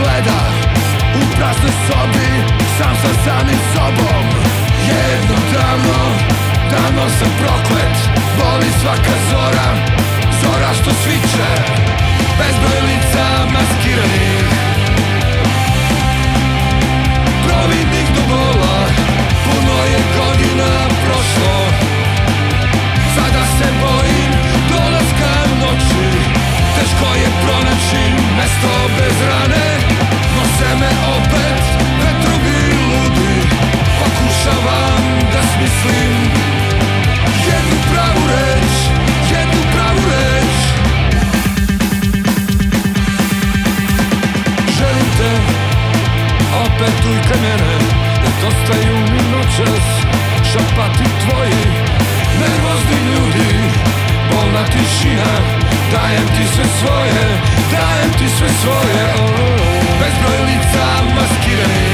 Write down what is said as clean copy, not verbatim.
gleda u praznoj sobi, sam sa samim sobom. Jednom davno sam proklet, boli svaka zora, zora što sviće, bezbroj lica maskiranih, providnih do bola. Puno je godina prošlo, sada se bojim dolaska noći. Teško je pronaći mesto bez rane, nose me opet vetrovi ludi. Pokušavam da smislim jednu pravu reč, jednu pravu reč. Želim te, opet ujkaj mene, nedostaju mi noćas šapati tvoji nervozni ljudi. Bolna tišina, dajem ti sve svoje, dajem ti sve svoje. Bezbroj lica maskiranih,